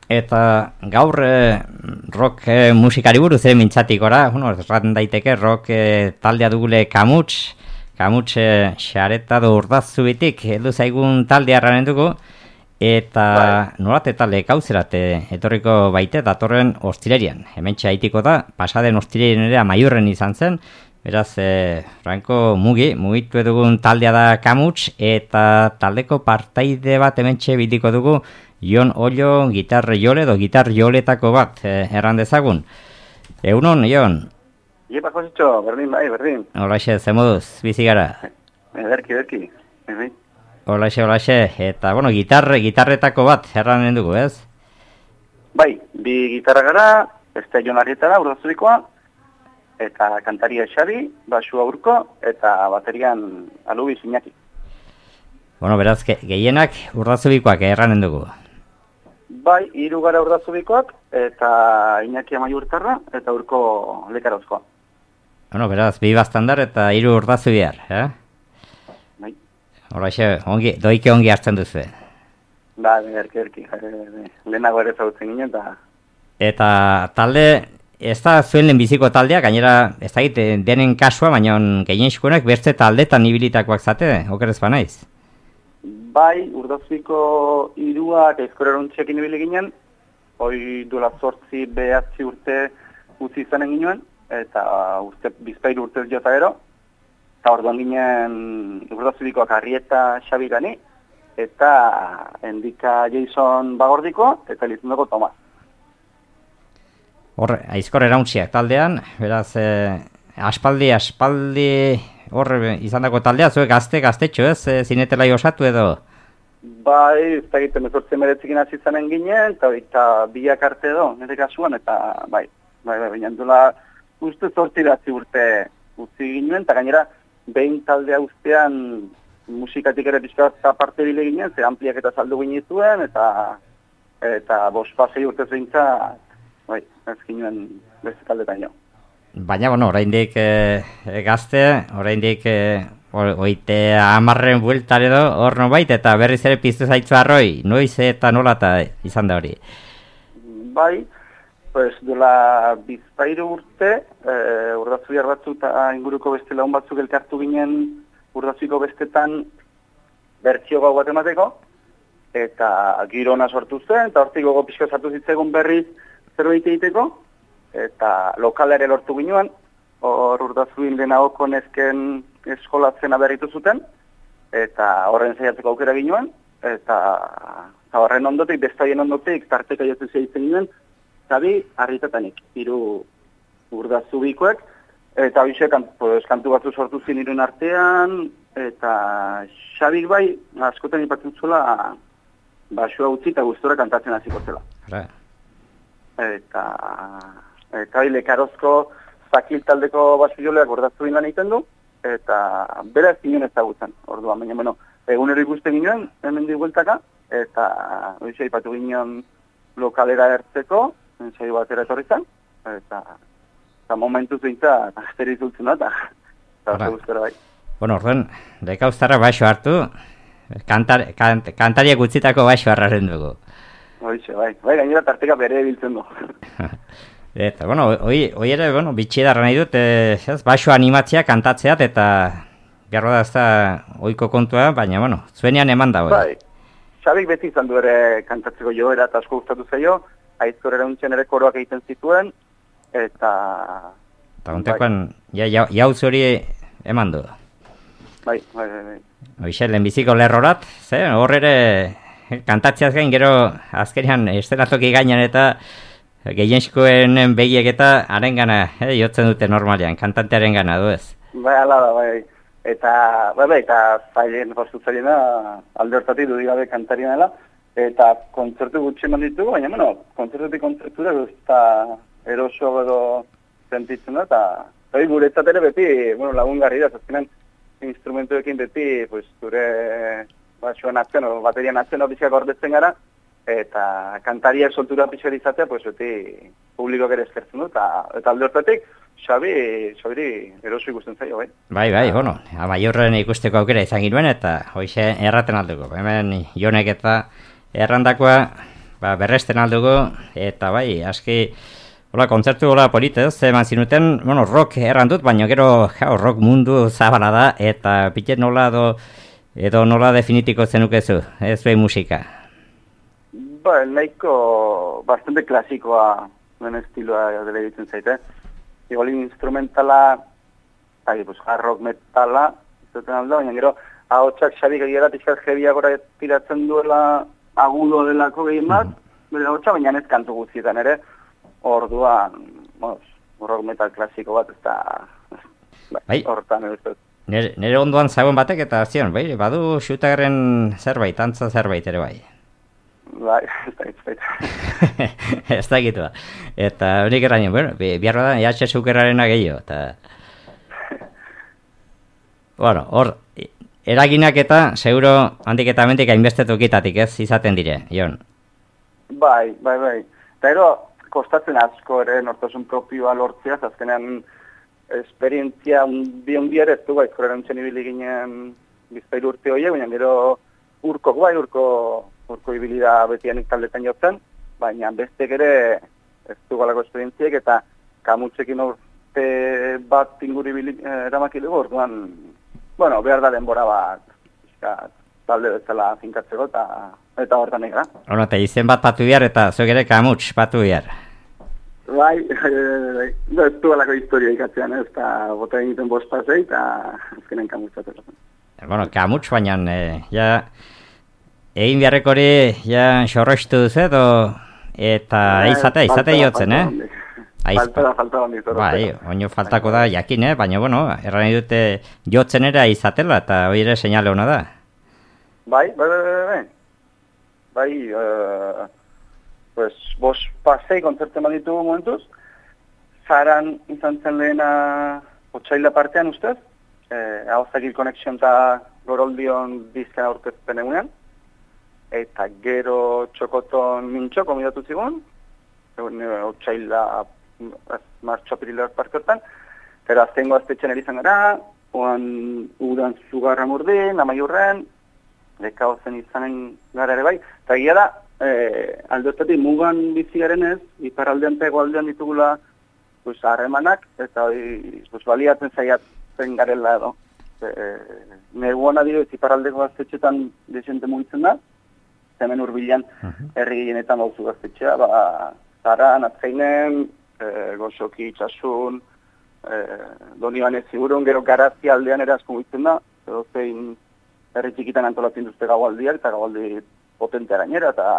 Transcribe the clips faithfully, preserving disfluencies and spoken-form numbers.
Eta gaur eh, rock eh, musikari buruz ere mintzatik ora, bueno, erraten daiteke rock eh, taldea dugule Kamuts, Kamuts eh, xareta do Urdazzubitik, heldu zaigun taldea erranen dugu, eta bai. Nolate talde kauzerate etorriko baite datorren ostirerian. Hementxe haitiko da, pasaden ostirerien ere amaiurren izan zen, beraz, eh, Franko mugi, mugitu dugun taldea da Kamuts, eta taldeko partaide bat hementxe bitiko dugu, Jon Ollo gitarre jole edo gitar joletako bat eh, erran dezagun. Egunon, Jon? Iepa, Jositxo, berdin, bai, berdin. Holaxe, zemoduz, bizi gara? Ederki, ederki. Holaxe, holaxe, eta, bueno, gitarre, gitarretako bat erranen dugu, ez? Bai, bi gitarra gara, beste Jon Arrietara, Urdazubikoa, eta kantaria Xabi, basua Urko, eta baterian Alubi Iñaki. Bueno, beraz, ge gehienak Urdazubikoak erranen dugu. Bai, hiru gara Urdazubikoak, eta Iñaki Amaiurtarra, eta Urko Lekarozkoa. Bueno, beraz, bi bastandar eta hiru Urdazubiar, eh? Bai. Horaxe, ongi, doike ongi hartzen duzu. Ba, erki, erki, lehenago ere zautzen ginen, eta... Eta talde, ez da zuen lehenbiziko taldea, gainera, ez da egite denen kasua, baina gehienezkoenak beste taldetan ibilitakoak zate, okerez ba naiz? Bai, Urdazubiko hiruak aizkorerontxekin ibili ginen, hoi duela zortzi behatzi urte utzi izanen ginen, eta urte, bizpairu urtez jota gero, eta orduan ginen Urdazubikoak Arrieta Xabi gani, eta Endika Jason Bagordiko, eta Elizundoko Tomas. Hor, aizkorerauntziak taldean, beraz, eh, aspaldi, aspaldi... Horre, izan dako taldea, zuek gazte, gaztetxo, ez? E, zinetelai osatu edo? Bai, ez da egiten ezortzen meretzikin hasi zanen ginen, eta, eta biak arte edo, nire kasuan, eta bai, bai, bai, baina dula uste zortziratzi urte utzi ginen, eta gainera, behin taldea ustean musikatik ere pixkat aparte bile ginen, ze ampliak eta saldu ginen zuen, eta eta bost pasei urte zeintza, bai, ez ginen beste taldetan jo. Baina, bueno, oraindik e, gazte, oraindik e, oite amarren bueltar edo hor nobait, eta berriz ere piztu zaitzu arroi, noiz eta nola eta izan da hori? Bai, pues duela bizpairu urte, e, Urdazubiar batzu eta inguruko beste lagun batzuk elkartu ginen Urdazuiko bestetan bertsio gau bat emateko, eta giro ona sortu zen, eta hortik gogo pixka sartu zitzegun berriz zerbait egiteko, eta lokala ere lortu ginoan, hor Urdazubin lehenagoko nezken eskolatzen aberritu zuten, eta horren zeiatzeko aukera ginoan, eta, eta horren ondotik, bestaien ondotik, tarteka jotu zeitzen ginoen, Xabi Arrietanik, hiru Urdazubikoek, eta hoxe pues, kantu batzu sortu zen irun artean, eta Xabik bai, askotan ipatzen zuela, basua utzi eta gustora kantatzen hasiko zela. Hala. Eta... Eta bai, Lekarozko zakil taldeko basu joleak Urdazubin lan egiten du, eta bera ez ginen ezagutzen, orduan, baina, bueno, egunero ikusten ginen, hemen digueltaka, eta oizu aipatu ginen lokalera ertzeko, ensai batera etorri zen, eta, eta momentu zeintza, eta asteri zultzen da, eta eta guztera bai. Bueno, orduan, Lekauztarra baixo hartu, kantar, kant, kantariak utzitako baixo harraren dugu. Oizu, bai, bai, gainera tarteka bere biltzen du. Eta, bueno, hoi, hoi ere, bueno, bitxiedarra nahi dut, e, ez, baixo animatzea, kantatzeat, eta gerro da ez da oiko kontua, baina, bueno, zuenean eman da, bai. Xabik beti izan du ere kantatzeko joera, eta asko gustatu zaio, aizkorera untzen ere koroak egiten zituen, eta... Eta ontekoan, bai. ja, jauz hori eman du. Bai, bai, bai, bai. Hoxe, lehenbiziko lerrorat, ze, hor ere kantatzeaz gain, gero azkenean estenatoki gainan eta... Gehienezkoen begiek eta haren gana, eh, jotzen dute normalean, kantantearen gana, du ez? Bai, ala da, bai. Eta, bai, bai, eta zailen, postu zailena, alde hortatik dudigabe kantarien dela, eta kontzertu gutxi eman ditugu, baina, bueno, kontzertutik kontzertura guzta eroso edo sentitzen da, eta, bai, guretzat ere beti, bueno, lagungarri da, zazkenan instrumentuekin beti, pues, zure, basuan atzen, o baterian atzen, o bizkak ordetzen gara, eta kantariak soltura pixar izatea, pues, beti publikoak ere eskertzen du, eta, eta alde hortatik, Xabi, Xabiri eroso ikusten zaio, bai? Bai, bai, bueno, amaiurren ikusteko aukera izan ginuen, eta hoxe erraten aldeko. Hemen Jonek eta errandakoa, ba, berresten aldugu, eta bai, aski, hola, kontzertu hola politez, eman zinuten, bueno, rock erran dut, baina gero, jau, rock mundu zabala da, eta pitet nola do, edo nola definitiko zenukezu, ez bai musika? Ba, nahiko bastante klasikoa, den estiloa dela ditzen zaite. Igual instrumentala, bai, pues, hard rock metala, izaten alda, baina gero, ahotsak xabik egiara pixkat jebiagora tiratzen duela agudo delako gehien bat, mm. bere ahotsa, baina ez kantu guztietan ere, orduan, mos, rock metal klasiko bat, ez da, bai, hortan ere. Nere, nere ondoan zagoen batek eta zion, bai, badu xutagarren zerbait, antza zerbait ere bai. Bai, ez da, ez da. Ez da egitu da. Eta honik erraino, bueno, biharra da, jatxe zukerrarena gehiago, eta... Bueno, hor, eraginak eta, seguro, handik eta mentik hainbestetukitatik ez izaten dire, Jon? Bai, bai, bai. Eta ero, kostatzen asko ere nortasun propioa lortzea, azkenean esperientzia bi ondiare ez du, bai, korreran txen ibili ginen bizpairu urte horiek, baina gero urko, bai, urko, urko ibili da betianik taldetan jotzen, baina bestek ere ez du galako esperientziek, eta kamutzekin urte bat inguri ibili eramaki dugu, orduan, bueno, behar da denbora bat, iska, talde bezala finkatzeko, eta, eta hortan ega. Hora, eta izen bat patu bihar, eta zuek ere kamutz patu bihar. Bai, bai, ez du alako historia ikatzean, ez da bota egiten bost pasei, eta azkenen kamutzatzen. Bueno, kamutz baina, eh, ja, egin beharrek hori, ja, xorroistu duzu edo, eta eh, izate, izate jotzen, eh? Falta da, falta da, falta da. Bai, oino faltako da, jakin, eh? Baina, bueno, erran nahi dute jotzen ere izatela, eta hori ere seinale hona da. Bai, bai, bai, bai, bai. Bai, uh, pues, bos pasei kontzerten bat ditugu momentuz, Zaran izan zen lehena otsaila partean ustez, eh, Ahozakil Connection eta Goroldion dizken aurkezpen egunean, eta gero Txokoton Mintxo komidatu zigun, otsaila martxo apirilar parkeotan, pero aztengo aztetxen erizan gara, oan udan Zugarra Murdin, Amaiurren, leka ozen izanen gara ere bai, eta gira da, eh, aldoetatik mugan bizi garen ez, iparaldean eta egoaldean ditugula pues, harremanak, eta pues, baliatzen zaiatzen garela edo. E, Neguana dio, ez iparaldeko gaztetxetan desente mugitzen da, hemen urbilan herri gehienetan gauzu gaztetxea, ba, Zaran, Atzeinen, e, Goxoki, Itxasun, e, Doni Banez Zigurun, gero Garazi aldean erazko mugitzen da, edo zein herri txikitan antolatzen duzte gaualdiak, eta gaualdi potente arañera, eta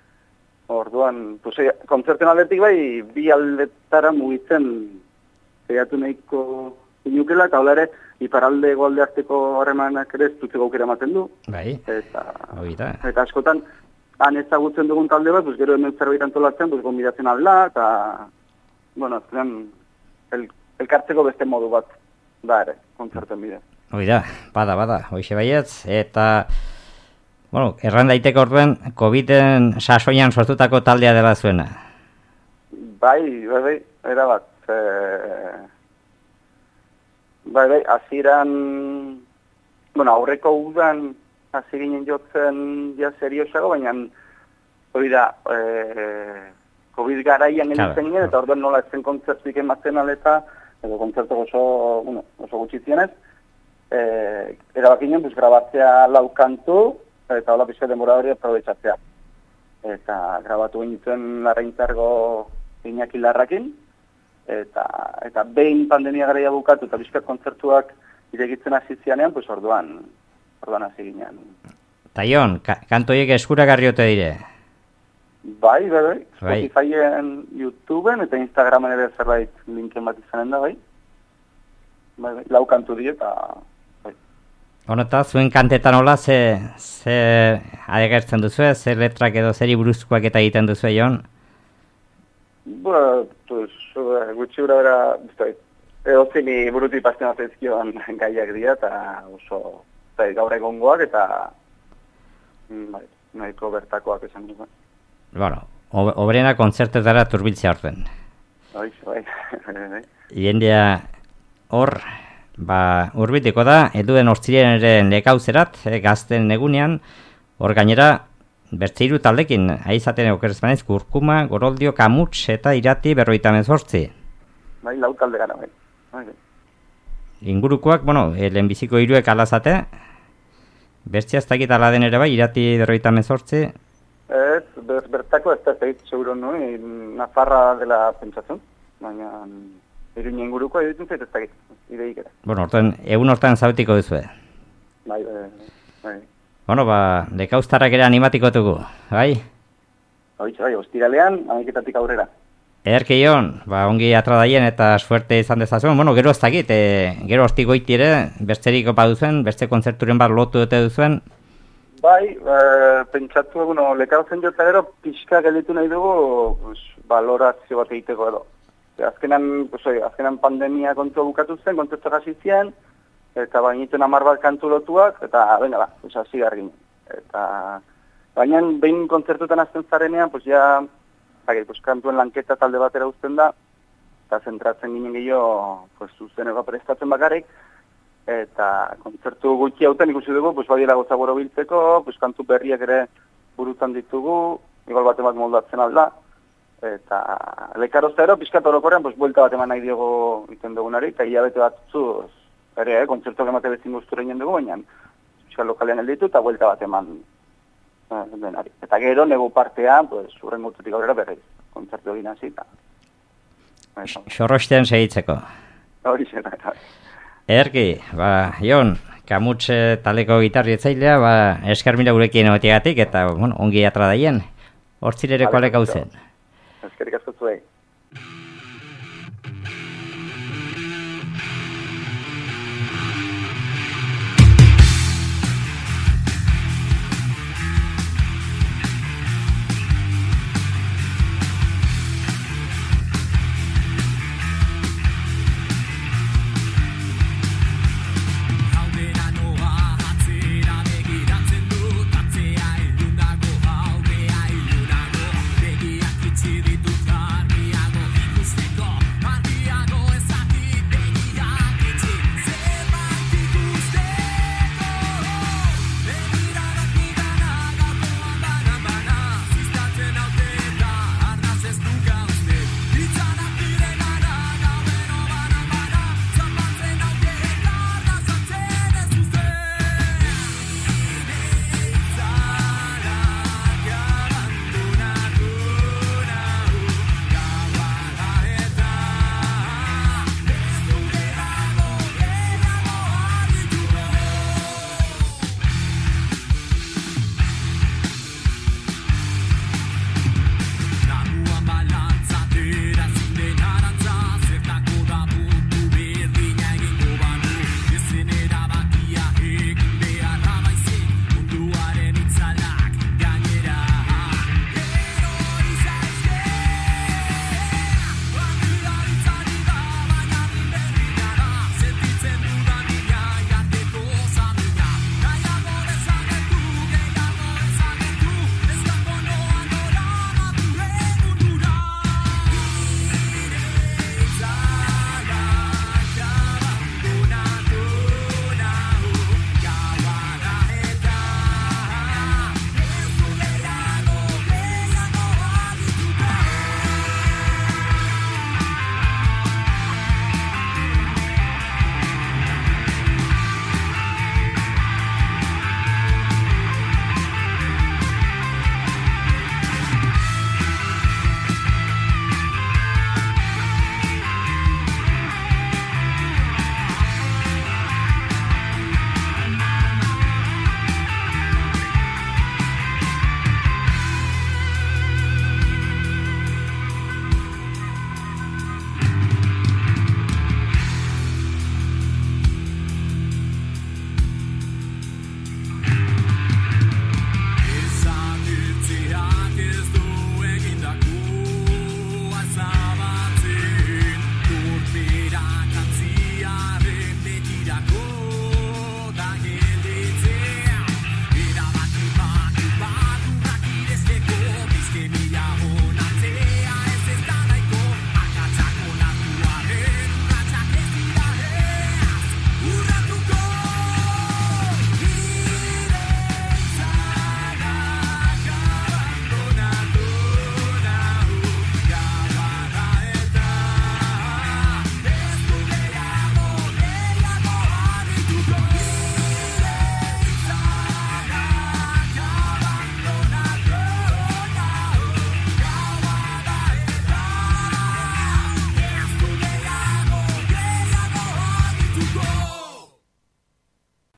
orduan, pues, kontzerten aldetik bai, bi aldetara mugitzen zeiatu nahiko inukela, eta hola ere, iparalde egoalde arteko harremanak ere ez dutzeko aukera ematen du. Bai, eta, oita. Eta askotan, han ezagutzen dugun talde bat, pues, gero hemen zerbait antolatzen, pues, gonbidatzen alda, eta, bueno, azkenean, el, elkartzeko beste modu bat da ere, kontzerten bide. Oida, bada, bada, hoixe baietz, eta, bueno, erran daiteke orduen, COVID-en sasoian sortutako taldea dela zuena. Bai, bai, bai, era bat. E... Bai, bai, aziran, bueno, aurreko udan hasi ginen jotzen ja seriosago, baina hori da, e... COVID garaian elitzen ginen, eta orduan nola ezen kontzertuik ematen aleta, edo kontzertu oso, bueno, oso gutxitzienez, e... erabakinen, pues, grabatzea laukantu, eta hola pixka denbora hori aprobetxatzea. Eta grabatu ginen Larraintzargo Iñaki Larrakin, eta eta behin pandemia garaia bukatu eta pixka kontzertuak iregitzen hasi zianean, pues orduan, orduan hasi ginen. Ta Jon, ka kanto horiek eskuragarri ote dire? Bai, bai, bai. Spotifyen, YouTubeen eta Instagramen ere zerbait linken bat izanen da, bai. Bai, bai, lau kantu die eta... Honeta, zuen kantetan hola, ze, ze adegertzen duzu, ze letrak edo zeri buruzkoak eta egiten duzu, Jon? Bueno, pues, gutxi gura bera, edo zini buruti pasten azezkioan gaiak dira, eta oso zai, gaur egongoak, eta bai, nahiko bertakoak esan dugu. Bueno, obrena kontzertetara turbiltzea orten. Bai, bai, bai. Jendea hor... Ba, urbitiko da, eduen hortzirien ere lekauzerat, e, gazten egunean, hor gainera, bertze hiru taldekin, aizaten okerespanez, Kurkuma, Goroldio, Kamuts eta Irati berroita mezortzi. Bai, lau talde gara, bai. bai. Ingurukoak, bueno, e, lehenbiziko hiruek alazate, bertzea ez dakit ala den ere bai, Irati berroita mezortzi. Ez, ber, bertako ez da ez egit, seguro nuen, Nafarra dela pentsatzen, baina Iruña inguruko editzen zait ez dakit, ideik era. Bueno, horten, egun hortan zautiko duzue. Bai, bai, bai. Bueno, ba, dekauztarrak ere animatiko dugu, bai? Horitxe, bai, ostiralean, amaiketatik aurrera. Ederki Jon, ba, ongi atradaien eta suerte izan dezazuen. Bueno, gero ez dakit, e, gero hortik goiti ere, besterik opa duzuen, beste kontzerturen bat lotu dute duzuen. Bai, e, pentsatu egun, no, lekauzen jota gero, pixka gelditu nahi dugu, pues, balorazio bat egiteko edo. E, azkenan, pues, oi, azkenan pandemia kontua bukatu zen, kontzertu hasi ziren, eta bainituen hamar bat kantu lotuak, eta, venga da, pues, hasi gargin. Eta, baina, behin kontzertutan azten zarenean, pues, ja, Zagir, pues, kantuen lanketa talde batera uzten da, eta zentratzen ginen gehiago, pues, zuzeneko prestatzen bakarrik, eta kontzertu gutxi hauten ikusi dugu, pues, badiela gozagoro biltzeko, pues, kantu berriak ere burutan ditugu, igual bate bat moldatzen alda, eta lekarozta ero, pizkat orokorrean, pues, buelta bat eman nahi diogo iten dugunari, eta hilabete bat zuz, ere, eh, kontzertuak emate bezin guztura inen dugu, baina, pizkat lokalean elditu, eta buelta bat eman denari. Eta gero, nego partea, pues, urren gututik aurrera berriz, kontzertu egin hasi, eta... Xorrosten segitzeko. Hori zena, eta... Ederki, ba, Jon, Kamuts taleko gitarri etzailea, ba, esker mila gurekin egotiagatik, eta, bueno, ongi atradaien, hortzirereko alek hau zen. Eskerik asko zuei.